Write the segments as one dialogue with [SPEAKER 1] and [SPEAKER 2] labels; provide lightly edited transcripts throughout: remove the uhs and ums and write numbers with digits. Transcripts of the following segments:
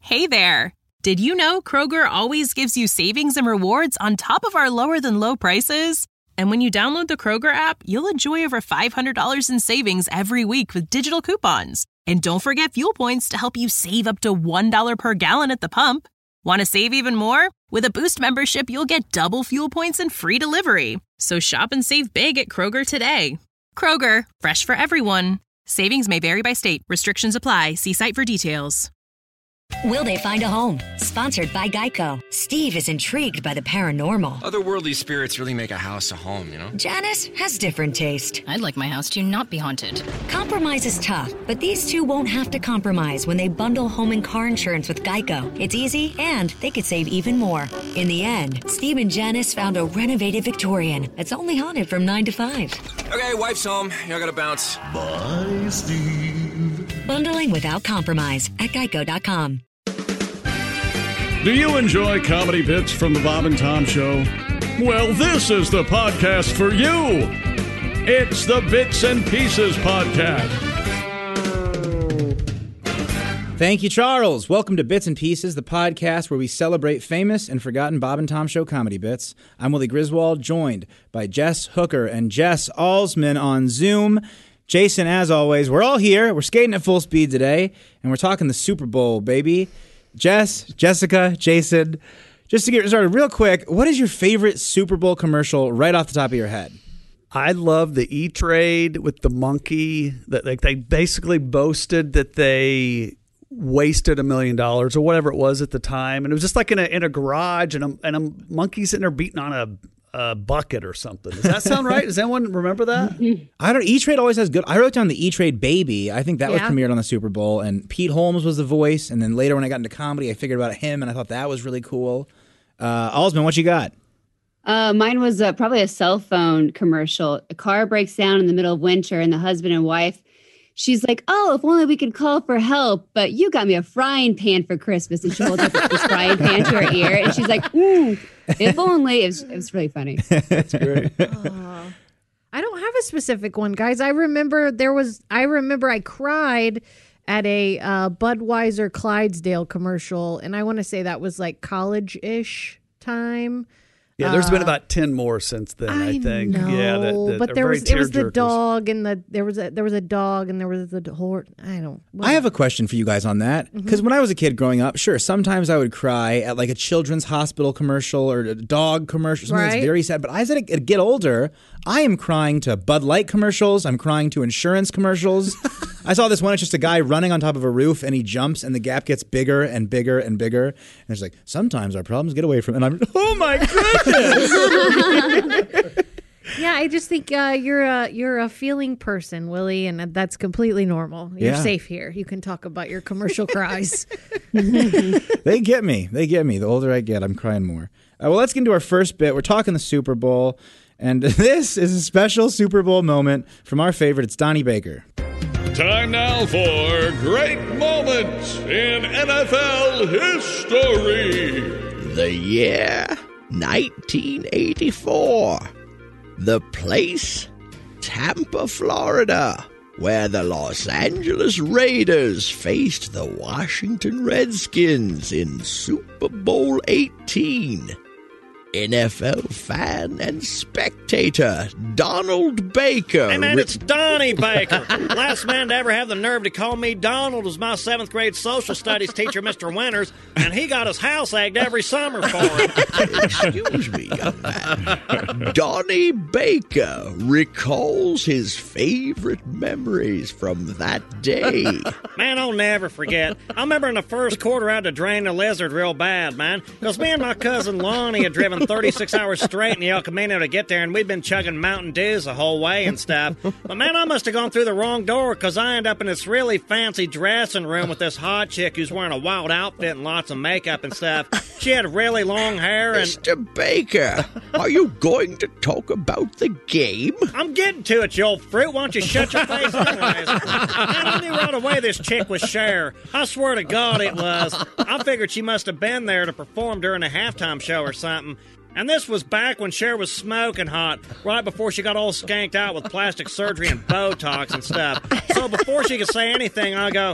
[SPEAKER 1] Hey there! Did you know Kroger always gives you savings and rewards on top of our lower-than-low prices? And when you download the Kroger app, you'll enjoy over $500 in savings every week with digital coupons. And don't forget fuel points to help you save up to $1 per gallon at the pump. Want to save even more? With a Boost membership, you'll get double fuel points and free delivery. So shop and save big at Kroger today. Kroger, fresh for everyone. Savings may vary by state. Restrictions apply. See site for details.
[SPEAKER 2] Will they find a home? Sponsored by Geico. Steve is intrigued by the paranormal.
[SPEAKER 3] Otherworldly spirits really make a house a home, you know?
[SPEAKER 2] Janice has different taste.
[SPEAKER 4] I'd like my house to not be haunted.
[SPEAKER 2] Compromise is tough, but these two won't have to compromise when they bundle home and car insurance with Geico. It's easy, and they could save even more. In the end, Steve and Janice found a renovated Victorian that's only haunted from 9 to 5.
[SPEAKER 3] Okay, wife's home. Y'all gotta bounce.
[SPEAKER 5] Bye, Steve.
[SPEAKER 2] Bundling without compromise at Geico.com.
[SPEAKER 6] Do you enjoy comedy bits from the Bob and Tom Show? Well, this is the podcast for you. It's the Bits and Pieces Podcast.
[SPEAKER 7] Thank you, Charles. Welcome to Bits and Pieces, the podcast where we celebrate famous and forgotten Bob and Tom Show comedy bits. I'm Willie Griswold, joined by Jess Hooker and Jess Alsman on Zoom. Jason, as always, we're all here. We're skating at full speed today, and we're talking the Super Bowl, baby. Jess, Jessica, Jason, just to get started real quick, what is your favorite Super Bowl commercial right off the top of your head?
[SPEAKER 8] I love the E-Trade with the monkey. That they basically boasted that they wasted $1 million or whatever it was at the time, and it was just like in a garage, and a monkey sitting there beating on a bucket or something. Does that sound right? Does anyone remember that?
[SPEAKER 7] I don't. E-Trade always has good. I wrote down the E-Trade Baby. I think that was premiered on the Super Bowl, and Pete Holmes was the voice. And then later, when I got into comedy, I figured about him, and I thought that was really cool. Alsman, what you got?
[SPEAKER 9] Mine was probably a cell phone commercial. A car breaks down in the middle of winter, and the husband and wife, she's like, "Oh, if only we could call for help, but you got me a frying pan for Christmas." And she holds up this frying pan to her ear, and she's like, if only. It was really funny.
[SPEAKER 7] That's great.
[SPEAKER 10] I don't have a specific one, guys. I remember I cried at a Budweiser Clydesdale commercial, and I want to say that was like college-ish time.
[SPEAKER 8] Yeah, there's been about 10 more since then, I think.
[SPEAKER 10] Know,
[SPEAKER 8] yeah,
[SPEAKER 10] but it was the dog, and there was a dog, and there was the horse.
[SPEAKER 7] I have a question for you guys on that, because when I was a kid growing up, sure, sometimes I would cry at like a children's hospital commercial or a dog commercial, something that's very sad. But as I get older, I am crying to Bud Light commercials. I'm crying to insurance commercials. I saw this one. It's just a guy running on top of a roof, and he jumps, and the gap gets bigger and bigger and bigger. And it's like, sometimes our problems get away from it. And I'm, oh my goodness.
[SPEAKER 10] Yeah, I just think you're a feeling person, Willie, and that's completely normal. You're safe here. You can talk about your commercial cries.
[SPEAKER 7] They get me. The older I get, I'm crying more. Well, let's get into our first bit. We're talking the Super Bowl, and this is a special Super Bowl moment from our favorite. It's Donnie Baker.
[SPEAKER 6] Time now for Great Moments in NFL History.
[SPEAKER 11] The year 1984. The place, Tampa, Florida, where the Los Angeles Raiders faced the Washington Redskins in Super Bowl 18. NFL fan and spectator Donald Baker.
[SPEAKER 12] Hey, man, it's Donnie Baker. Last man to ever have the nerve to call me Donald was my 7th grade social studies teacher, Mr. Winters, and he got his house egged every summer for him.
[SPEAKER 11] Excuse me, young man. Donnie Baker recalls his favorite memories from that day.
[SPEAKER 12] Man, I'll never forget. I remember in the first quarter I had to drain the lizard real bad, man, because me and my cousin Lonnie had driven 36 hours straight in the El Camino to get there, and we'd been chugging Mountain Dews the whole way and stuff. But, man, I must have gone through the wrong door, because I ended up in this really fancy dressing room with this hot chick who's wearing a wild outfit and lots of makeup and stuff. She had really long hair and...
[SPEAKER 11] Mr. Baker, are you going to talk about the game?
[SPEAKER 12] I'm getting to it, you old fruit. Why don't you shut your face anyways? Man, I knew right away this chick was Cher. I swear to God it was. I figured she must have been there to perform during a halftime show or something. And this was back when Cher was smoking hot, right before she got all skanked out with plastic surgery and Botox and stuff. So before she could say anything, I go,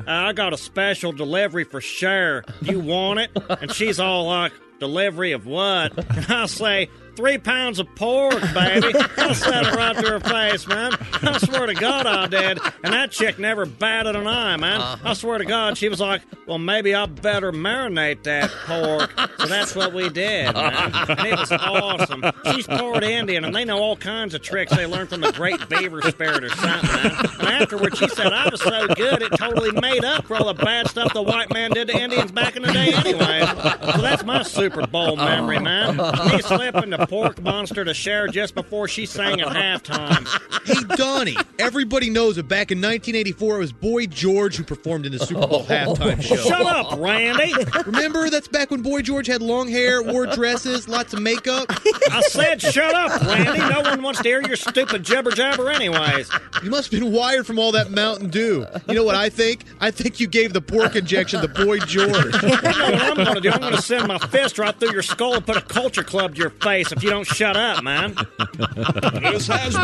[SPEAKER 12] I got a special delivery for Cher. You want it? And she's all like, delivery of what? And I say, 3 pounds of pork, baby. I said it right to her face, man. I swear to God I did. And that chick never batted an eye, man. I swear to God, she was like, well, maybe I better marinate that pork. So that's what we did, man. And it was awesome. She's part Indian, and they know all kinds of tricks they learned from the Great Beaver Spirit or something, man. And afterwards, she said I was so good, it totally made up for all the bad stuff the white man did to Indians back in the day anyway. So that's my Super Bowl memory, man. Me slipping the pork monster to Cher just before she sang at halftime.
[SPEAKER 13] Hey, Donnie, everybody knows that back in 1984, it was Boy George who performed in the Super Bowl halftime show.
[SPEAKER 12] Shut up, Randy.
[SPEAKER 13] Remember, that's back when Boy George had long hair, wore dresses, lots of makeup?
[SPEAKER 12] I said shut up, Randy. No one wants to hear your stupid jibber-jabber anyways.
[SPEAKER 13] You must have been wired from all that Mountain Dew. You know what I think? I think you gave the pork injection to Boy George.
[SPEAKER 12] You know what I'm going to do? I'm going to send my fist right through your skull and put a culture club to your face if you don't shut up, man.
[SPEAKER 6] This has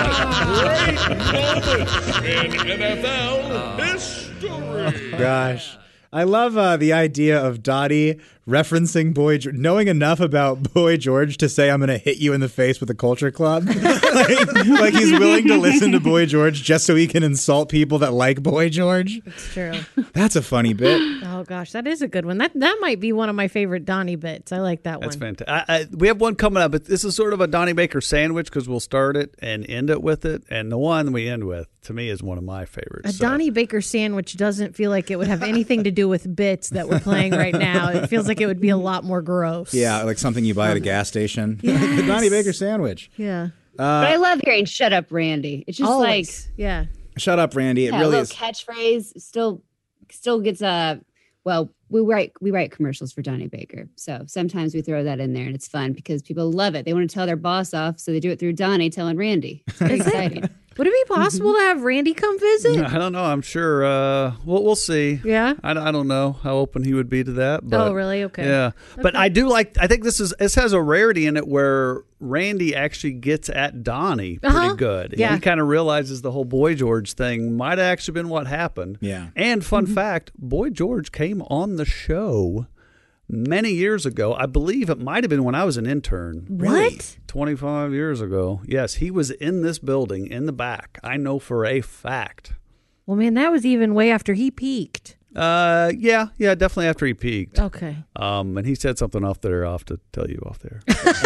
[SPEAKER 6] been a great moment in NFL history.
[SPEAKER 7] Gosh. I love the idea of Dottie referencing Boy George, knowing enough about Boy George to say, I'm going to hit you in the face with a culture club. like he's willing to listen to Boy George just so he can insult people that like Boy George.
[SPEAKER 10] It's true.
[SPEAKER 7] That's a funny bit.
[SPEAKER 10] Oh, gosh, that is a good one. That might be one of my favorite Donnie bits. I like that one.
[SPEAKER 8] That's fantastic. We have one coming up, but this is sort of a Donnie Baker sandwich because we'll start it and end it with it. And the one we end with, to me, is one of my favorites.
[SPEAKER 10] Donnie Baker sandwich doesn't feel like it would have anything to do with bits that we're playing right now. It feels like it would be a lot more gross.
[SPEAKER 7] Yeah, like something you buy at a gas station.
[SPEAKER 10] Yes.
[SPEAKER 7] The Donnie Baker sandwich.
[SPEAKER 10] Yeah.
[SPEAKER 9] But I love hearing "Shut Up, Randy." It's just
[SPEAKER 10] Always.
[SPEAKER 9] like,
[SPEAKER 7] Shut up, Randy. It really
[SPEAKER 9] a
[SPEAKER 7] is.
[SPEAKER 9] little catchphrase. Still gets well, we write commercials for Donnie Baker, so sometimes we throw that in there, and it's fun because people love it. They want to tell their boss off, so they do it through Donnie telling Randy. It's very exciting.
[SPEAKER 10] Would it be possible to have Randy come visit?
[SPEAKER 8] I don't know. I'm sure. We'll see.
[SPEAKER 10] Yeah.
[SPEAKER 8] I don't know how open he would be to that. But,
[SPEAKER 10] oh, really? Okay.
[SPEAKER 8] Yeah.
[SPEAKER 10] Okay.
[SPEAKER 8] But I do like. I think this has a rarity in it where Randy actually gets at Donnie pretty good.
[SPEAKER 10] Yeah.
[SPEAKER 8] He kind of realizes the whole Boy George thing might have actually been what happened.
[SPEAKER 7] Yeah.
[SPEAKER 8] And fun fact, Boy George came on the show many years ago. I believe it might have been when I was an intern.
[SPEAKER 10] What?
[SPEAKER 8] 25 years ago. Yes, he was in this building in the back. I know for a fact.
[SPEAKER 10] Well, man, that was even way after he peaked.
[SPEAKER 8] Yeah, definitely after he peaked.
[SPEAKER 10] Okay.
[SPEAKER 8] And he said something off there. I'll have to tell you off there.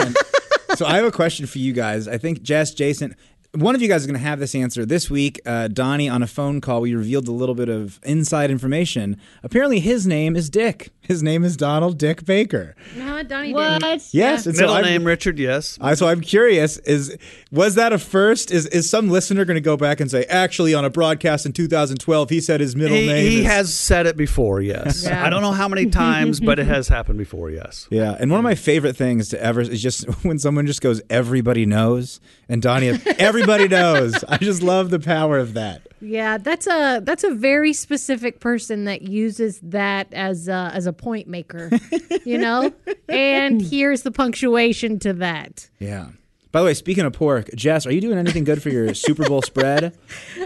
[SPEAKER 7] So I have a question for you guys. I think Jess, Jason, one of you guys is going to have this answer. This week, Donnie, on a phone call, we revealed a little bit of inside information. Apparently, his name is Dick. His name is Donald Dick Baker.
[SPEAKER 10] No, Donnie
[SPEAKER 9] What?
[SPEAKER 10] didn't.
[SPEAKER 7] Yes. and
[SPEAKER 8] Middle name Richard, yes.
[SPEAKER 7] So I'm curious, was that a first? Is some listener going to go back and say, actually, on a broadcast in 2012, he said his middle name
[SPEAKER 8] He
[SPEAKER 7] is...
[SPEAKER 8] has said it before, yes.
[SPEAKER 10] Yeah.
[SPEAKER 8] I don't know how many times, but it has happened before, yes.
[SPEAKER 7] Yeah, and one of my favorite things to ever is just when someone just goes, everybody knows, and Donnie, everybody knows. I just love the power of that.
[SPEAKER 10] Yeah, that's a very specific person that uses that as a point maker, you know? And here's the punctuation to that.
[SPEAKER 7] Yeah. By the way, speaking of pork, Jess, are you doing anything good for your Super Bowl spread?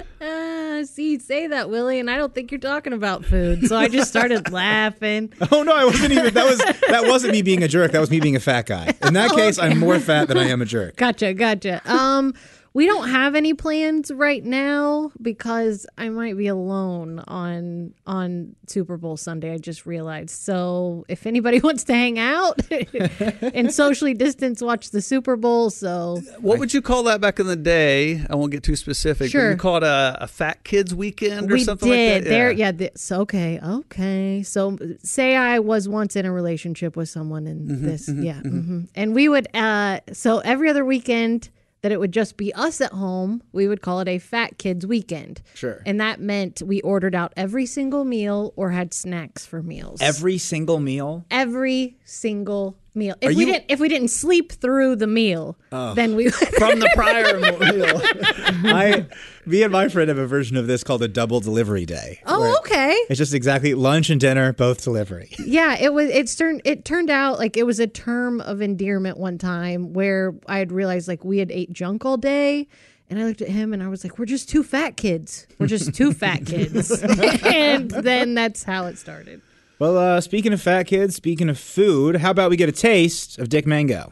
[SPEAKER 10] See, you say that, Willie, and I don't think you're talking about food. So I just started laughing.
[SPEAKER 7] Oh no, I wasn't even. That wasn't me being a jerk. That was me being a fat guy. In that case, I'm more fat than I am a jerk.
[SPEAKER 10] Gotcha. We don't have any plans right now because I might be alone on Super Bowl Sunday. I just realized. So if anybody wants to hang out and socially distance watch the Super Bowl, so
[SPEAKER 8] what would you call that back in the day? I won't get too specific.
[SPEAKER 10] Sure.
[SPEAKER 8] Would you call it a fat kids weekend or
[SPEAKER 10] we
[SPEAKER 8] something
[SPEAKER 10] did.
[SPEAKER 8] like that?
[SPEAKER 10] Okay. So say I was once in a relationship with someone and and we would so every other weekend that it would just be us at home, we would call it a fat kids weekend.
[SPEAKER 7] Sure.
[SPEAKER 10] And that meant we ordered out every single meal or had snacks for meals.
[SPEAKER 7] Every single meal?
[SPEAKER 10] Every single meal. If we didn't sleep through the meal, then we would.
[SPEAKER 8] From the prior meal.
[SPEAKER 7] Me and my friend have a version of this called a double delivery day.
[SPEAKER 10] Oh, okay.
[SPEAKER 7] It's just exactly lunch and dinner, both delivery.
[SPEAKER 10] Yeah, it turned out like it was a term of endearment one time where I had realized like we had ate junk all day And I looked at him and I was like, we're just two fat kids. We're just two fat kids. And then that's how it started.
[SPEAKER 7] Well, speaking of fat kids, speaking of food, how about we get a taste of Dick Mango?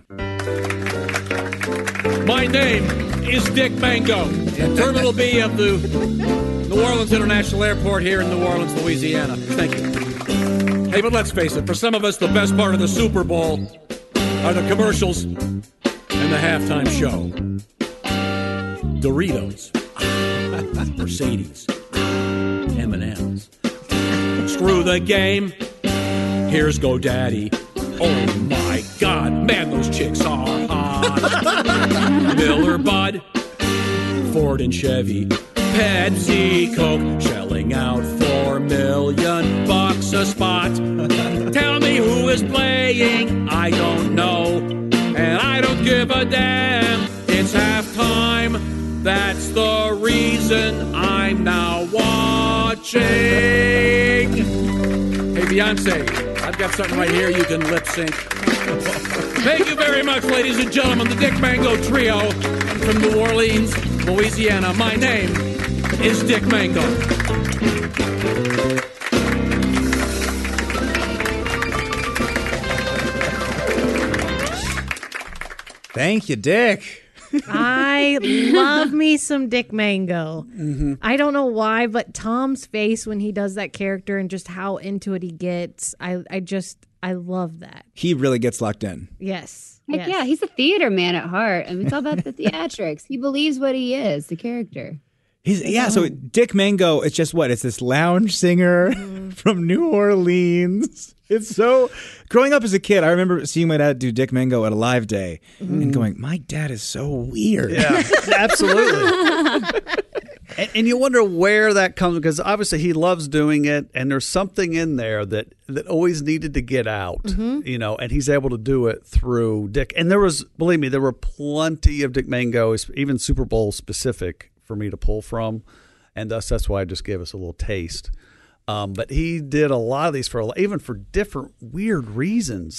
[SPEAKER 14] My name is Dick Mango, Terminal B of the New Orleans International Airport here in New Orleans, Louisiana. Thank you. Hey, but let's face it, for some of us, the best part of the Super Bowl are the commercials and the halftime show. Doritos, Mercedes, M&M's. Screw the game. Here's GoDaddy. Oh my God, man, those chicks are hot. Miller Bud, Ford and Chevy, Pepsi, Coke, shelling out $4 million a spot. Tell me who is playing, I don't know, and I don't give a damn. It's halftime, that's the reason I'm now watching. Hey, Beyonce, I've got something right here you can lip sync. Thank you very much, ladies and gentlemen, the Dick Mango Trio from New Orleans, Louisiana. My name is Dick Mango.
[SPEAKER 7] Thank you, Dick.
[SPEAKER 10] I love me some Dick Mango.
[SPEAKER 8] Mm-hmm.
[SPEAKER 10] I don't know why, but Tom's face when he does that character and just how into it he gets, I love that.
[SPEAKER 7] He really gets locked in.
[SPEAKER 10] Yes.
[SPEAKER 9] Heck
[SPEAKER 10] yes.
[SPEAKER 9] yeah, he's a theater man at heart. I mean, it's all about the theatrics. He believes what he is, the character.
[SPEAKER 7] So Dick Mango, it's just what? It's this lounge singer from New Orleans. It's so... Growing up as a kid, I remember seeing my dad do Dick Mango at a live day and going, my dad is so weird.
[SPEAKER 8] Yeah, absolutely. and you wonder where that comes, because obviously he loves doing it, and there's something in there that always needed to get out, and he's able to do it through Dick. And believe me, there were plenty of Dick Mango, even Super Bowl specific, for me to pull from, and thus that's why I just gave us a little taste. But he did a lot of these even for different weird reasons.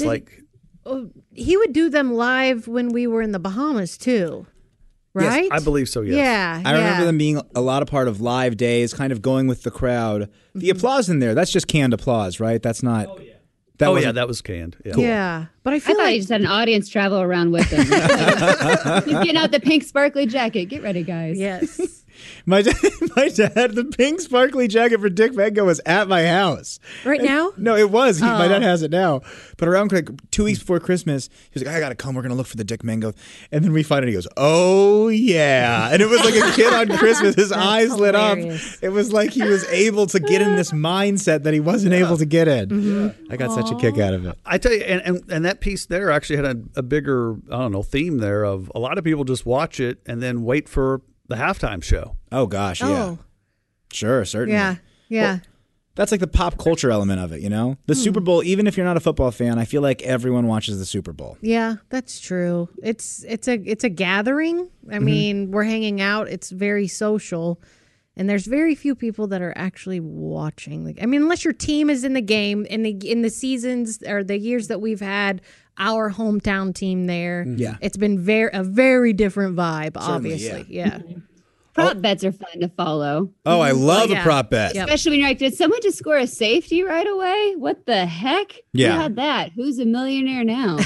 [SPEAKER 10] He would do them live when we were in the Bahamas too, right?
[SPEAKER 8] Yes, I believe so. Yes.
[SPEAKER 10] Yeah,
[SPEAKER 7] I remember them being a lot of part of live days, kind of going with the crowd. The applause in there—that's just canned applause, right? That's not.
[SPEAKER 8] Oh yeah. That was canned. Yeah.
[SPEAKER 10] Cool. Yeah, but I thought
[SPEAKER 9] he just had an audience travel around with him. He's getting out the pink sparkly jacket. Get ready, guys.
[SPEAKER 10] Yes.
[SPEAKER 7] My dad, the pink sparkly jacket for Dick Mango was at my house.
[SPEAKER 10] Right now?
[SPEAKER 7] No, it was. My dad has it now. But around 2 weeks before Christmas, he was like, I got to come. We're going to look for the Dick Mango. And then we find it. He goes, oh, yeah. And it was like a kid on Christmas. His eyes lit up. It was like he was able to get in this mindset that he wasn't able to get in. Mm-hmm. I got such a kick out of it.
[SPEAKER 8] I tell you, and that piece there actually had a bigger, theme there of a lot of people just watch it and then wait for the halftime show.
[SPEAKER 7] Oh, gosh, yeah.
[SPEAKER 10] Oh.
[SPEAKER 7] Sure, certainly.
[SPEAKER 10] Yeah.
[SPEAKER 7] Well, that's like the pop culture element of it, The Super Bowl, even if you're not a football fan, I feel like everyone watches the Super Bowl.
[SPEAKER 10] Yeah, that's true. It's a gathering. I mean, we're hanging out. It's very social. And there's very few people that are actually watching. Unless your team is in the game, in the seasons or the years that we've had our hometown team there, it's been a very different vibe, certainly, obviously. Yeah.
[SPEAKER 9] Prop bets are fun to follow.
[SPEAKER 7] Oh, I love a prop bet.
[SPEAKER 9] Especially when you're like, did someone just score a safety right away? What the heck?
[SPEAKER 7] Yeah.
[SPEAKER 9] Who had that? Who's a millionaire now?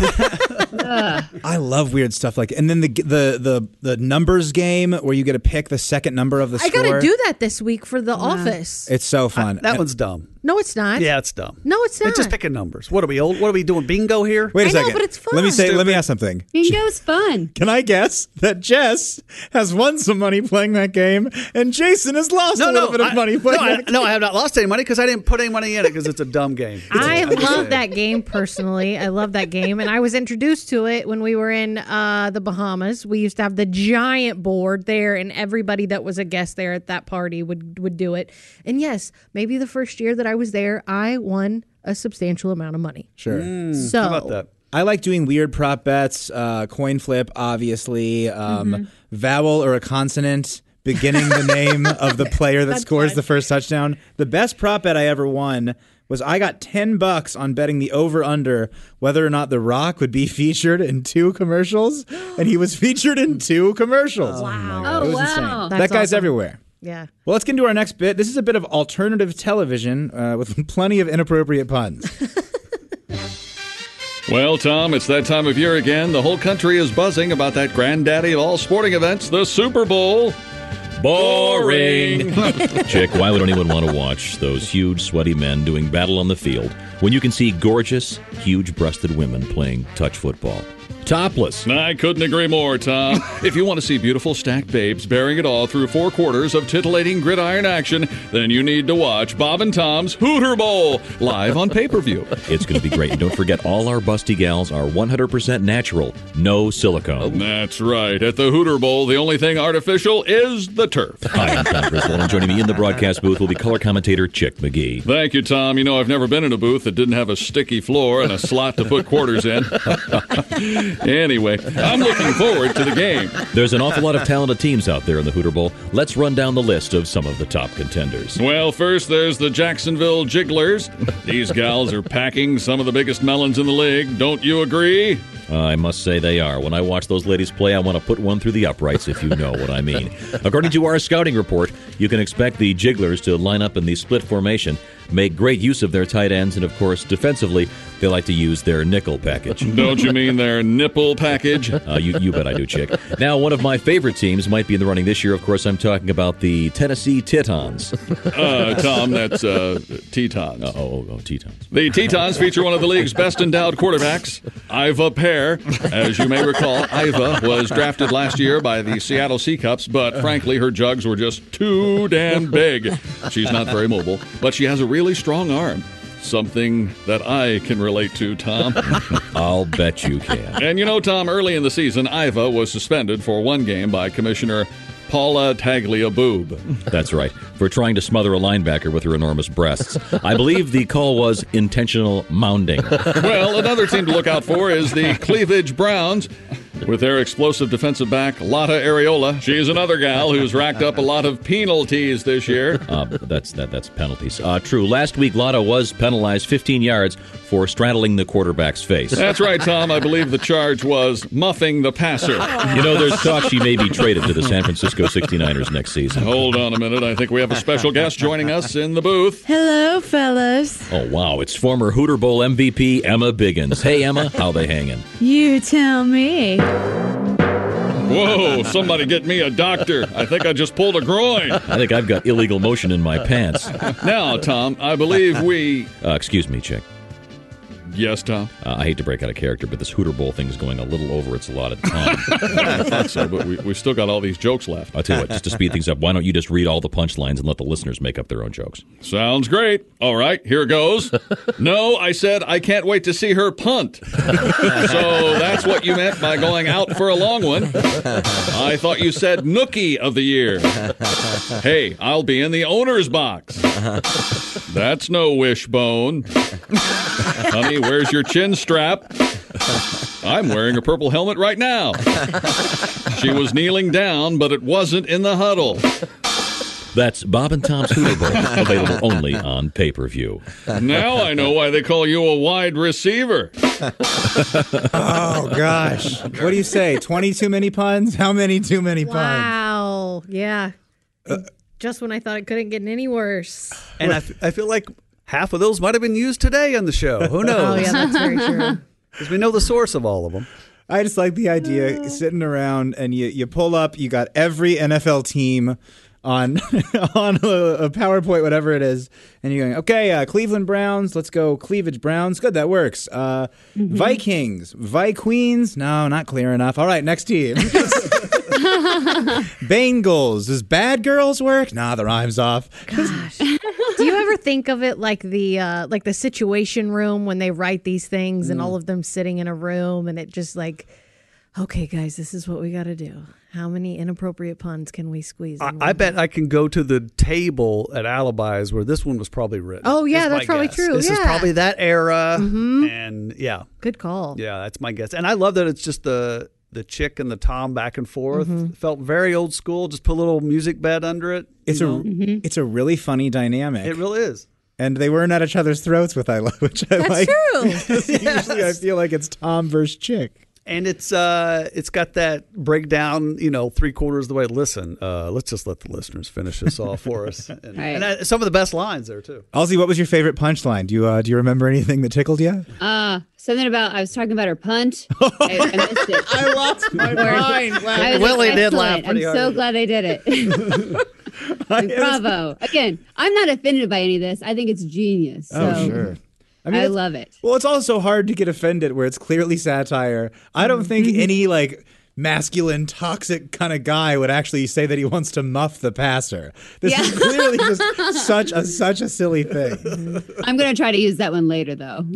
[SPEAKER 7] I love weird stuff and then the numbers game where you get to pick the second number of the score.
[SPEAKER 10] I got to do that this week for The Office.
[SPEAKER 7] It's so fun.
[SPEAKER 8] That one's dumb.
[SPEAKER 10] No, it's not.
[SPEAKER 8] Yeah, it's dumb.
[SPEAKER 10] No, it's not.
[SPEAKER 8] It's just picking numbers. What are we old? What are we doing? Bingo here?
[SPEAKER 7] Wait a second.
[SPEAKER 10] I know, but it's fun.
[SPEAKER 7] Let me ask something.
[SPEAKER 9] Bingo's fun.
[SPEAKER 7] Can I guess that Jess has won some money playing that game and Jason has lost a little bit of money playing that game?
[SPEAKER 8] No, I have not lost any money because I didn't put any money in it because it's a dumb game.
[SPEAKER 10] I love that game personally. I love that game. And I was introduced to it when we were in the Bahamas. We used to have the giant board there and everybody that was a guest there at that party would do it. And yes, maybe the first year that I was there, I won a substantial amount of money.
[SPEAKER 7] Sure.
[SPEAKER 10] So
[SPEAKER 8] how about that?
[SPEAKER 7] I like doing weird prop bets, coin flip, obviously, vowel or a consonant beginning the name of the player that scores the first touchdown. The best prop bet I ever won was I got $10 on betting the over-under whether or not The Rock would be featured in 2 commercials, and he was featured in 2 commercials.
[SPEAKER 10] Wow.
[SPEAKER 7] It was insane. That guy's everywhere.
[SPEAKER 10] Yeah.
[SPEAKER 7] Well, let's get into our next bit. This is a bit of alternative television with plenty of inappropriate puns.
[SPEAKER 6] Well, Tom, it's that time of year again. The whole country is buzzing about that granddaddy of all sporting events, the Super Bowl.
[SPEAKER 15] Boring. Chick, why would anyone want to watch those huge, sweaty men doing battle on the field when you can see gorgeous, huge-breasted women playing touch football? Topless.
[SPEAKER 6] I couldn't agree more, Tom. If you want to see beautiful stacked babes bearing it all through 4 quarters of titillating gridiron action, then you need to watch Bob and Tom's Hooter Bowl live on pay-per-view.
[SPEAKER 15] It's going to be great. And don't forget, all our busty gals are 100% natural, no silicone.
[SPEAKER 6] That's right. At the Hooter Bowl, the only thing artificial is the turf.
[SPEAKER 15] Hi, I'm Tom Griswold, and joining me in the broadcast booth will be color commentator Chick McGee.
[SPEAKER 6] Thank you, Tom. You know, I've never been in a booth that didn't have a sticky floor and a slot to put quarters in. Anyway, I'm looking forward to the game.
[SPEAKER 15] There's an awful lot of talented teams out there in the Hooter Bowl. Let's run down the list of some of the top contenders.
[SPEAKER 6] Well, first there's the Jacksonville Jigglers. These gals are packing some of the biggest melons in the league. Don't you agree?
[SPEAKER 15] I must say they are. When I watch those ladies play, I want to put one through the uprights, if you know what I mean. According to our scouting report, you can expect the Jigglers to line up in the split formation, make great use of their tight ends, and, of course, defensively, they like to use their nickel package.
[SPEAKER 6] Don't you mean their nipple package?
[SPEAKER 15] You bet I do, Chick. Now, one of my favorite teams might be in the running this year. Of course, I'm talking about the Tennessee Titans.
[SPEAKER 6] Tom, that's Tetons.
[SPEAKER 15] Tetons.
[SPEAKER 6] The Tetons feature one of the league's best endowed quarterbacks, Iva Pear. As you may recall, Iva was drafted last year by the Seattle Seacups, but frankly, her jugs were just too damn big. She's not very mobile, but she has a really strong arm. Something that I can relate to, Tom.
[SPEAKER 15] I'll bet you can.
[SPEAKER 6] And you know, Tom, early in the season, Iva was suspended for 1 game by Commissioner Paula Tagliabue.
[SPEAKER 15] That's right, for trying to smother a linebacker with her enormous breasts. I believe the call was intentional mounding.
[SPEAKER 6] Well, another team to look out for is the Cleavage Browns. With their explosive defensive back, Lotta Areola. She's another gal who's racked up a lot of penalties this year.
[SPEAKER 15] That's penalties. True. Last week, Lotta was penalized 15 yards for straddling the quarterback's face.
[SPEAKER 6] That's right, Tom. I believe the charge was muffing the passer.
[SPEAKER 15] You know, there's talk she may be traded to the San Francisco 69ers next season.
[SPEAKER 6] Hold on a minute. I think we have a special guest joining us in the booth.
[SPEAKER 16] Hello, fellas.
[SPEAKER 15] Oh, wow. It's former Hooter Bowl MVP Emma Biggins. Hey, Emma. How they hanging?
[SPEAKER 16] You tell me.
[SPEAKER 6] Whoa, somebody get me a doctor. I think I just pulled a groin.
[SPEAKER 15] I think I've got illegal motion in my pants.
[SPEAKER 6] Now, Tom, I believe we...
[SPEAKER 15] excuse me, Chick.
[SPEAKER 6] Yes, Tom?
[SPEAKER 15] I hate to break out of character, but this Hooter Bowl thing is going a little over its allotted time.
[SPEAKER 6] I thought so, but we've still got all these jokes left.
[SPEAKER 15] I'll tell you what, just to speed things up, why don't you just read all the punchlines and let the listeners make up their own jokes?
[SPEAKER 6] Sounds great. All right, here goes. No, I said I can't wait to see her punt. So that's what you meant by going out for a long one. I thought you said Nookie of the year. Hey, I'll be in the owner's box. That's no wishbone. Honey, where's your chin strap? I'm wearing a purple helmet right now. She was kneeling down, but it wasn't in the huddle.
[SPEAKER 15] That's Bob and Tom's Hooter Bowl, available only on pay-per-view.
[SPEAKER 6] Now I know why they call you a wide receiver.
[SPEAKER 7] Oh, gosh. What do you say? 20 too many puns? How many too many puns?
[SPEAKER 10] Wow. Yeah. Just when I thought it couldn't get any worse.
[SPEAKER 8] And I feel like half of those might have been used today on the show. Who knows?
[SPEAKER 10] Oh, yeah, that's very true.
[SPEAKER 8] Because we know the source of all of them.
[SPEAKER 7] I just like the idea sitting around and you pull up, you got every NFL team on a PowerPoint, whatever it is, and you're going, okay, Cleveland Browns, let's go Cleavage Browns. Good, that works. Vikings, Queens, no, not clear enough. All right, next team. Bengals, does Bad Girls work? Nah, the rhyme's off.
[SPEAKER 10] Gosh. Do you ever think of it like the Situation Room when they write these things and all of them sitting in a room and it just like, okay, guys, this is what we got to do. How many inappropriate puns can we squeeze in?
[SPEAKER 8] I bet I can go to the table at Alibis where this one was probably written.
[SPEAKER 10] Oh, yeah, that's probably true.
[SPEAKER 8] This is probably that era.
[SPEAKER 10] Mm-hmm.
[SPEAKER 8] And yeah.
[SPEAKER 10] Good call.
[SPEAKER 8] Yeah, that's my guess. And I love that it's just the Chick and the Tom back and forth.
[SPEAKER 10] Mm-hmm.
[SPEAKER 8] It felt very old school. Just put a little music bed under it.
[SPEAKER 7] It's a really funny dynamic.
[SPEAKER 8] It really is.
[SPEAKER 7] And they weren't at each other's throats with I Love, which I like.
[SPEAKER 10] That's true.
[SPEAKER 7] Usually I feel like it's Tom versus Chick.
[SPEAKER 8] And it's got that breakdown, 3/4 of the way. Listen, let's just let the listeners finish this all for us. And some of the best lines there, too.
[SPEAKER 7] Halsey, what was your favorite punchline? Do you remember anything that tickled you?
[SPEAKER 9] Something about, I was talking about her punt. I missed it.
[SPEAKER 7] I lost my mind.
[SPEAKER 8] Willie did laugh pretty hard.
[SPEAKER 9] I'm so glad they did it. Bravo. Again, I'm not offended by any of this. I think it's genius. So
[SPEAKER 7] Sure.
[SPEAKER 9] I love it.
[SPEAKER 7] Well, it's also hard to get offended where it's clearly satire. I don't think any masculine, toxic kind of guy would actually say that he wants to muff the passer. This is clearly just such a silly thing.
[SPEAKER 9] I'm going to try to use that one later, though.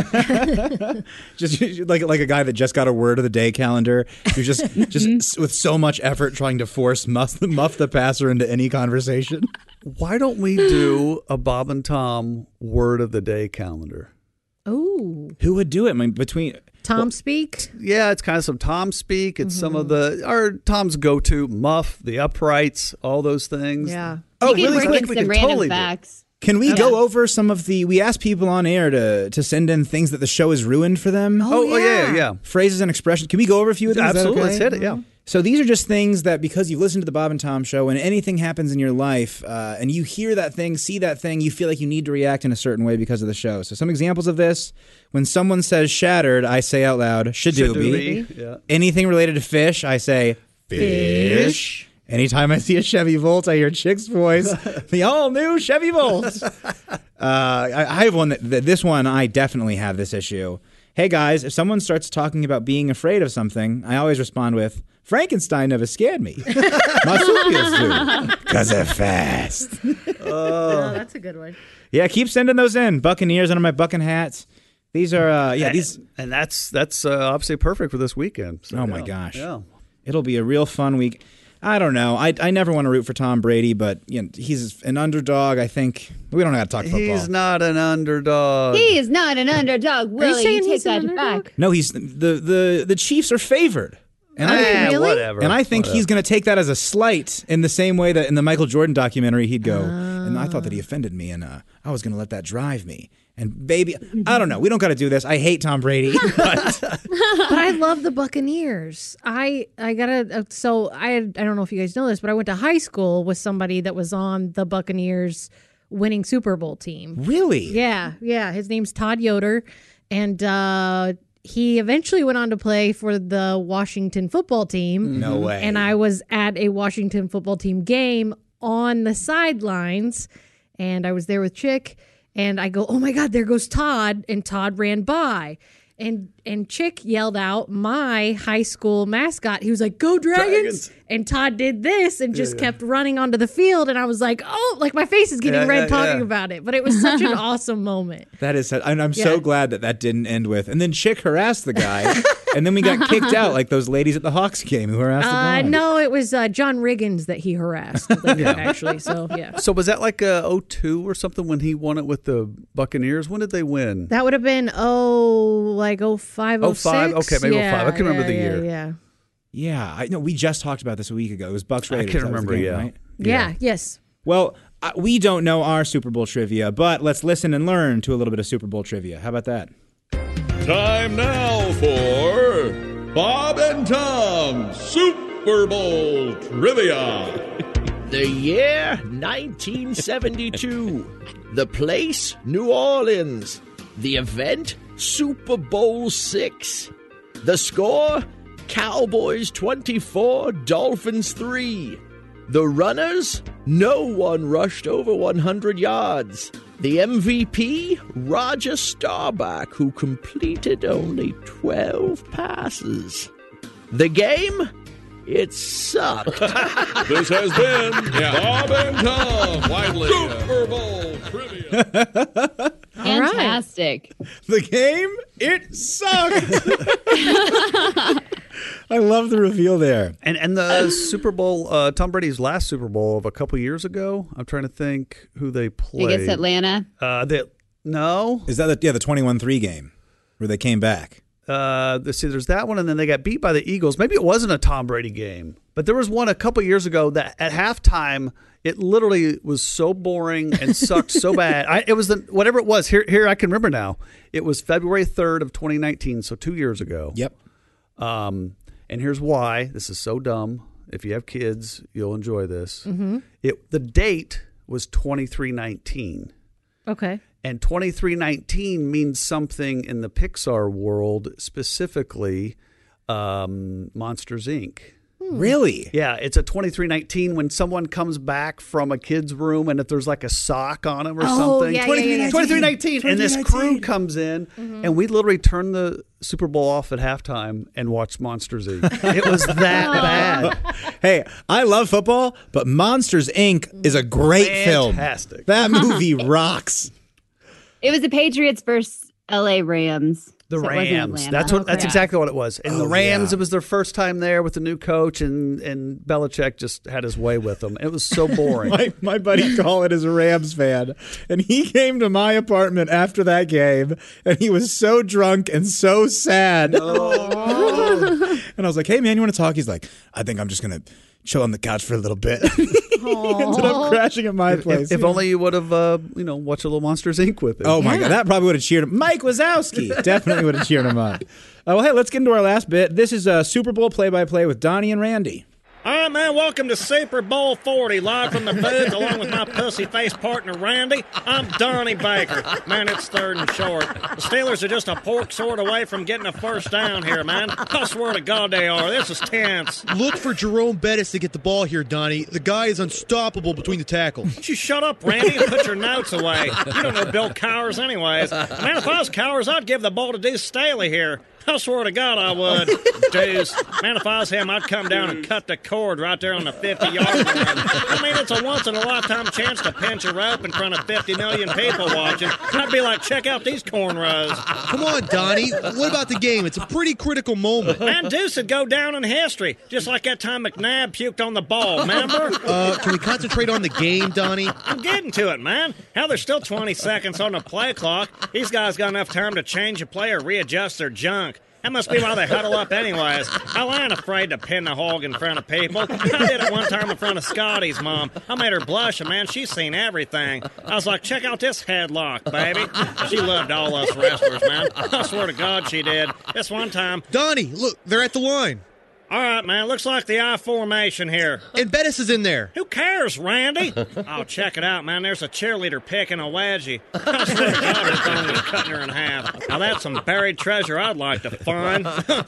[SPEAKER 7] Just like a guy that just got a word of the day calendar, who's just with so much effort trying to force muff the passer into any conversation.
[SPEAKER 8] Why don't we do a Bob and Tom word of the day calendar?
[SPEAKER 10] Oh,
[SPEAKER 7] who would do it? I mean, between
[SPEAKER 10] Tom speak.
[SPEAKER 8] Yeah, it's kind of some Tom speak. It's some of our Tom's go-to muff, the uprights, all those things.
[SPEAKER 10] Yeah.
[SPEAKER 9] Oh, really quick, some random facts.
[SPEAKER 7] Can we go over some of we asked people on air to send in things that the show has ruined for them?
[SPEAKER 8] Oh, yeah.
[SPEAKER 7] Phrases and expressions. Can we go over a few of these?
[SPEAKER 8] Absolutely.
[SPEAKER 7] Is that okay?
[SPEAKER 8] Let's hit it, yeah.
[SPEAKER 7] So these are just things that because you've listened to the Bob and Tom show and anything happens in your life and you hear that thing, see that thing, you feel like you need to react in a certain way because of the show. So some examples of this: when someone says shattered, I say out loud, shadooby.
[SPEAKER 8] Yeah.
[SPEAKER 7] Anything related to fish, I say fish. Anytime I see a Chevy Volt, I hear Chick's voice. The all-new Chevy Volt. I have one this one, I definitely have this issue. Hey, guys, if someone starts talking about being afraid of something, I always respond with, Frankenstein never scared me. Marsupials do, because they're fast.
[SPEAKER 10] Oh, that's a good one.
[SPEAKER 7] Yeah, keep sending those in. Buccaneers under my bucking hats. These are, these.
[SPEAKER 8] And that's obviously perfect for this weekend. So,
[SPEAKER 7] my gosh.
[SPEAKER 8] Yeah.
[SPEAKER 7] It'll be a real fun week. I don't know. I never want to root for Tom Brady, but he's an underdog. I think we don't have to talk football.
[SPEAKER 8] He's not an underdog.
[SPEAKER 9] He is not an underdog. Willie, you take that back.
[SPEAKER 7] No, he's the Chiefs are favored. And
[SPEAKER 8] really? Whatever.
[SPEAKER 7] And I think he's going to take that as a slight in the same way that in the Michael Jordan documentary he'd go, and I thought that he offended me, and I was going to let that drive me. And baby, I don't know. We don't got to do this. I hate Tom Brady, but
[SPEAKER 10] I love the Buccaneers. I gotta. So I don't know if you guys know this, but I went to high school with somebody that was on the Buccaneers winning Super Bowl team.
[SPEAKER 7] Really?
[SPEAKER 10] Yeah. His name's Todd Yoder, and he eventually went on to play for the Washington football team.
[SPEAKER 7] No way.
[SPEAKER 10] And I was at a Washington football team game on the sidelines, and I was there with Chick. And I go, oh, my God, there goes Todd. And Todd ran by. And Chick yelled out my high school mascot. He was like, go Dragons. And Todd did this and just kept running onto the field. And I was like, oh, like my face is getting red talking about it. But it was such an awesome moment.
[SPEAKER 7] That is, and I'm so glad that didn't end with. And then Chick harassed the guy. And then we got kicked out like those ladies at the Hawks game who harassed the guy.
[SPEAKER 10] No, it was John Riggins that he harassed, actually. So, yeah.
[SPEAKER 8] So was that like 02 or something when he won it with the Buccaneers? When did they win?
[SPEAKER 10] That would have been, like 05, 06.
[SPEAKER 8] 05? Okay, maybe 05. I can remember the year.
[SPEAKER 10] Yeah.
[SPEAKER 7] Yeah, I know. We just talked about this a week ago. It was Bucks Raiders.
[SPEAKER 8] I can remember,
[SPEAKER 7] right?
[SPEAKER 10] Yeah, yes.
[SPEAKER 7] Well, we don't know our Super Bowl trivia, but let's listen and learn to a little bit of Super Bowl trivia. How about that?
[SPEAKER 6] Time now for Bob and Tom Super Bowl trivia.
[SPEAKER 11] The year 1972. The place, New Orleans. The event, Super Bowl VI. The score, Cowboys 24, Dolphins 3. The runners, no one rushed over 100 yards. The MVP, Roger Staubach, who completed only 12 passes. The game, it sucked.
[SPEAKER 6] This has been Bob and Tom Widely Super Bowl trivia.
[SPEAKER 9] Fantastic.
[SPEAKER 7] The game, it sucked. I love the reveal there.
[SPEAKER 8] And the Super Bowl, Tom Brady's last Super Bowl of a couple years ago, I'm trying to think who they played.
[SPEAKER 9] Against Atlanta?
[SPEAKER 8] No.
[SPEAKER 7] Is that the 21-3 game where they came back?
[SPEAKER 8] There's that one, and then they got beat by the Eagles. Maybe it wasn't a Tom Brady game, but there was one a couple years ago that at halftime it literally was so boring and sucked so bad. It was whatever it was. Here I can remember now. It was February 3rd of 2019, so 2 years ago.
[SPEAKER 7] Yep.
[SPEAKER 8] And here's why. This is so dumb. If you have kids, you'll enjoy this.
[SPEAKER 10] Mm-hmm.
[SPEAKER 8] The date was 2319.
[SPEAKER 10] Okay.
[SPEAKER 8] And 2319 means something in the Pixar world, specifically Monsters, Inc.
[SPEAKER 7] Really?
[SPEAKER 8] Yeah, it's a 2319 when someone comes back from a kid's room and if there's like a sock on him or something.
[SPEAKER 10] Yeah,
[SPEAKER 8] 2319. And this crew comes in and we literally turned the Super Bowl off at halftime and watched Monsters, Inc. It was that bad.
[SPEAKER 7] Hey, I love football, but Monsters, Inc. is a great film.
[SPEAKER 8] Fantastic.
[SPEAKER 7] That movie rocks.
[SPEAKER 9] It was the Patriots versus LA Rams.
[SPEAKER 8] The
[SPEAKER 9] So it wasn't
[SPEAKER 8] Rams.
[SPEAKER 9] Atlanta.
[SPEAKER 8] That's exactly what it was. And the Rams,
[SPEAKER 7] yeah.
[SPEAKER 8] it was their first time there with the new coach, and Belichick just had his way with them. It was so boring.
[SPEAKER 7] My buddy Colin is a Rams fan, and he came to my apartment after that game, and he was so drunk and so sad. And I was like, hey, man, you want to talk? He's like, I think I'm just going to chill on the couch for a little bit. He ended up crashing at my place.
[SPEAKER 8] If only you would have, watched a little Monsters, Inc. with him.
[SPEAKER 7] Oh, my God. That probably would have cheered him. Mike Wazowski definitely would have cheered him up. Well, hey, let's get into our last bit. This is Super Bowl play-by-play with Donnie and Randy.
[SPEAKER 12] All right, man, welcome to Super Bowl 40, live from the booth, along with my pussy-faced partner, Randy. I'm Donnie Baker. Man, it's 3rd and short. The Steelers are just a pork sword away from getting a first down here, man. I swear to God they are. This is tense.
[SPEAKER 13] Look for Jerome Bettis to get the ball here, Donnie. The guy is unstoppable between the tackles.
[SPEAKER 12] Why don't you shut up, Randy, and put your notes away? You don't know Bill Cowers anyways. Man, if I was Cowers, I'd give the ball to Deuce Staley here. I swear to God I would. Deuce. Man, if I was him, I'd come down and cut the cord right there on the 50-yard line. I mean, it's a once-in-a-lifetime chance to pinch a rope in front of 50 million people watching. I'd be like, check out these cornrows.
[SPEAKER 13] Come on, Donnie. What about the game? It's a pretty critical moment.
[SPEAKER 12] Man, Deuce would go down in history, just like that time McNabb puked on the ball, remember?
[SPEAKER 13] Can we concentrate on the game, Donnie?
[SPEAKER 12] I'm getting to it, man. How there's still 20 seconds on the play clock. These guys got enough time to change a play or readjust their junk. That must be why they huddle up anyways. I ain't afraid to pin the hog in front of people. I did it one time in front of Scotty's mom. I made her blush, and man, she's seen everything. I was like, check out this headlock, baby. She loved all us wrestlers, man. I swear to God she did. This one time...
[SPEAKER 13] Donnie, look, they're at the line.
[SPEAKER 12] All right, man, looks like the I formation here.
[SPEAKER 13] And Bettis is in there.
[SPEAKER 12] Who cares, Randy? Oh, check it out, man. There's a cheerleader picking a wedgie. I swear to God, her thumb was cutting her in half. Now, that's some buried treasure I'd like to find.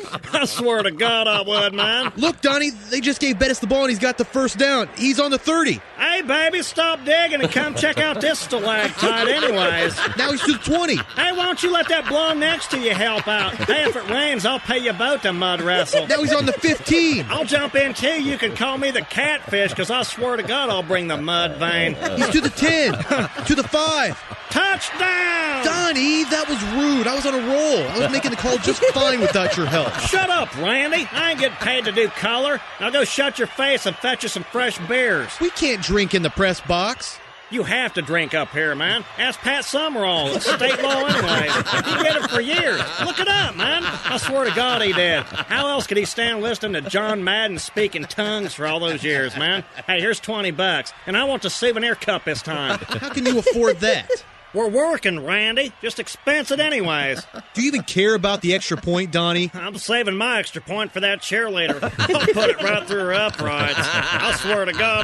[SPEAKER 12] I swear to God I would, man.
[SPEAKER 13] Look, Donnie, they just gave Bettis the ball, and he's got the first down. He's on the 30.
[SPEAKER 12] Hey, baby, stop digging and come check out this stalactite anyways.
[SPEAKER 13] Now he's to the 20.
[SPEAKER 12] Hey, why don't you let that blonde next to you help out? Hey, if it rains, I'll pay you both to mud wrestle.
[SPEAKER 13] Now he's on the 15.
[SPEAKER 12] I'll jump in, too. You can call me the catfish, because I swear to God I'll bring the mud vein.
[SPEAKER 13] He's to the 10. To the 5.
[SPEAKER 12] Touchdown!
[SPEAKER 13] Donnie, that was rude. I was on a roll. I was making the call just fine without your help.
[SPEAKER 12] Shut up, Randy. I ain't getting paid to do color. Now go shut your face and fetch you some fresh beers.
[SPEAKER 13] We can't drink in the press box.
[SPEAKER 12] You have to drink up here, man. Ask Pat Summerall. It's state law anyway. He did it for years. Look it up, man. I swear to God he did. How else could he stand listening to John Madden speak in tongues for all those years, man? Hey, here's $20, and I want the souvenir cup this time.
[SPEAKER 13] How can you afford that?
[SPEAKER 12] We're working, Randy. Just expense it anyways.
[SPEAKER 13] Do you even care about the extra point, Donnie?
[SPEAKER 12] I'm saving my extra point for that cheerleader. I'll put it right through her uprights. I swear to God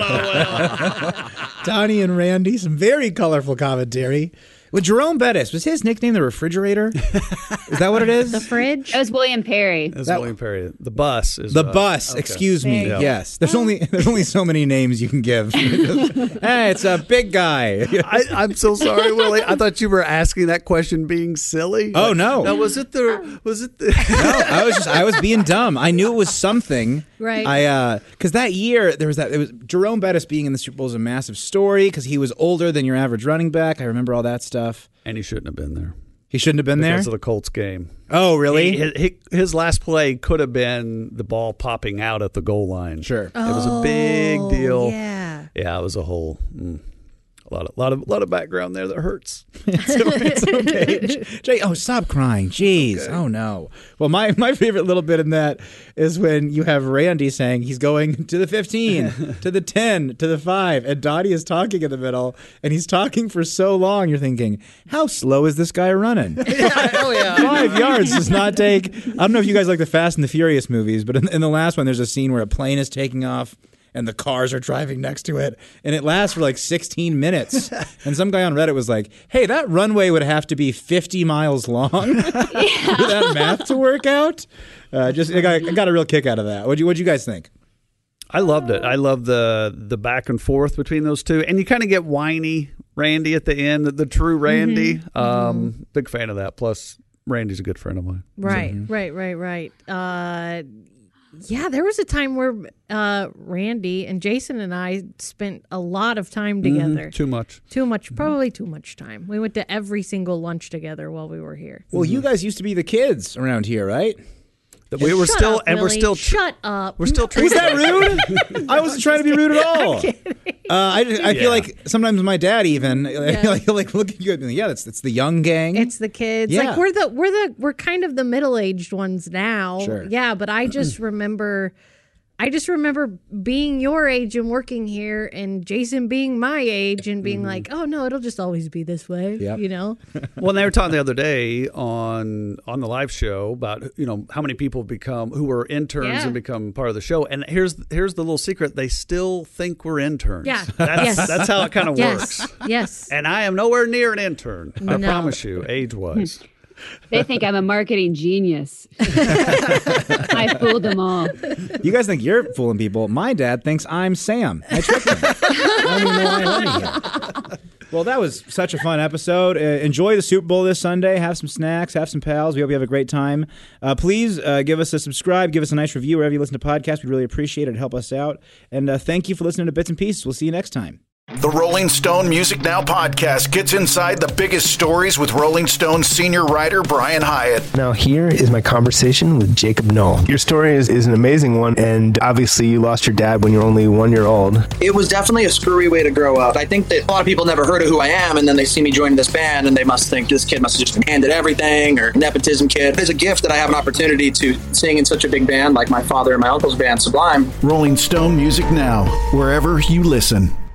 [SPEAKER 12] I will.
[SPEAKER 7] Donnie and Randy, some very colorful commentary. With Jerome Bettis, was his nickname the Refrigerator? Is that what it is?
[SPEAKER 10] The fridge?
[SPEAKER 9] That was William Perry.
[SPEAKER 8] That's William Perry. The bus is
[SPEAKER 7] the bus.
[SPEAKER 8] Okay.
[SPEAKER 7] Excuse me.
[SPEAKER 8] Yeah.
[SPEAKER 7] Yes, there's only so many names you can give. Hey, it's a big guy.
[SPEAKER 8] I'm so sorry, Willie. I thought you were asking that question being silly.
[SPEAKER 7] Oh no!
[SPEAKER 8] No, was it the?
[SPEAKER 7] No, I was being dumb. I knew it was something.
[SPEAKER 10] Right.
[SPEAKER 7] Because that year there was that. It was Jerome Bettis being in the Super Bowl is a massive story because he was older than your average running back. I remember all that stuff.
[SPEAKER 8] And he shouldn't have been there.
[SPEAKER 7] He shouldn't have been there?
[SPEAKER 8] Because of the Colts game.
[SPEAKER 7] Oh, really?
[SPEAKER 8] His last play could have been the ball popping out at the goal line.
[SPEAKER 7] Sure.
[SPEAKER 8] It was a big deal.
[SPEAKER 10] Yeah.
[SPEAKER 8] Yeah, it was a whole A lot of background there that hurts.
[SPEAKER 7] It's okay. Jay, stop crying. Jeez. Okay. Oh, no. Well, my favorite little bit in that is when you have Randy saying he's going to the 15, to the 10, to the 5, and Dottie is talking in the middle, and he's talking for so long, you're thinking, how slow is this guy running? 5 yards does not take... I don't know if you guys like the Fast and the Furious movies, but in the last one, there's a scene where a plane is taking off, and the cars are driving next to it, and it lasts for like 16 minutes. And some guy on Reddit was like, hey, that runway would have to be 50 miles long for that math to work out. I got a real kick out of that. What'd you guys think?
[SPEAKER 8] I loved it. I love the back and forth between those two. And you kind of get whiny Randy at the end, the true Randy. Big fan of that. Plus, Randy's a good friend of mine.
[SPEAKER 10] Right. Yeah, there was a time where Randy and Jason and I spent a lot of time together.
[SPEAKER 8] Too much.
[SPEAKER 10] Probably too much time. We went to every single lunch together while we were here.
[SPEAKER 7] Well, you guys used to be the kids around here, right?
[SPEAKER 8] We're still
[SPEAKER 10] shut up.
[SPEAKER 8] We're still
[SPEAKER 7] Was that rude? I wasn't trying to be rude at all. I feel like sometimes my dad even he'll like look at you and be like, yeah, it's the young gang.
[SPEAKER 10] It's the kids.
[SPEAKER 7] Yeah.
[SPEAKER 10] Like we're kind of the middle-aged ones now.
[SPEAKER 7] Sure.
[SPEAKER 10] Yeah, but I just remember being your age and working here, and Jason being my age and being like, oh no, it'll just always be this way.
[SPEAKER 7] Yep.
[SPEAKER 10] You know?
[SPEAKER 8] Well, they were talking the other day on the live show about how many people become who were interns and become part of the show. And here's the little secret: they still think we're interns.
[SPEAKER 10] Yeah,
[SPEAKER 8] that's how it kind of works.
[SPEAKER 10] Yes.
[SPEAKER 8] And I am nowhere near an intern. I promise you, age-wise.
[SPEAKER 9] They think I'm a marketing genius. I fooled them all.
[SPEAKER 7] You guys think you're fooling people. My dad thinks I'm Sam. I tricked him. I don't even know why I let me here. Well, that was such a fun episode. Enjoy the Super Bowl this Sunday. Have some snacks. Have some pals. We hope you have a great time. Please give us a subscribe. Give us a nice review wherever you listen to podcasts. We'd really appreciate it. It'd help us out. And thank you for listening to Bits and Pieces. We'll see you next time.
[SPEAKER 17] The Rolling Stone Music Now podcast gets inside the biggest stories with Rolling Stone senior writer Brian Hiatt.
[SPEAKER 18] Now here is my conversation with Jacob Knoll. Your story is an amazing one, and obviously you lost your dad when you were only 1 year old.
[SPEAKER 19] It was definitely a screwy way to grow up. I think that a lot of people never heard of who I am, and then they see me joining this band, and they must think this kid must have just been handed everything, or nepotism kid. It's a gift that I have an opportunity to sing in such a big band like my father and my uncle's band, Sublime.
[SPEAKER 17] Rolling Stone Music Now, wherever you listen.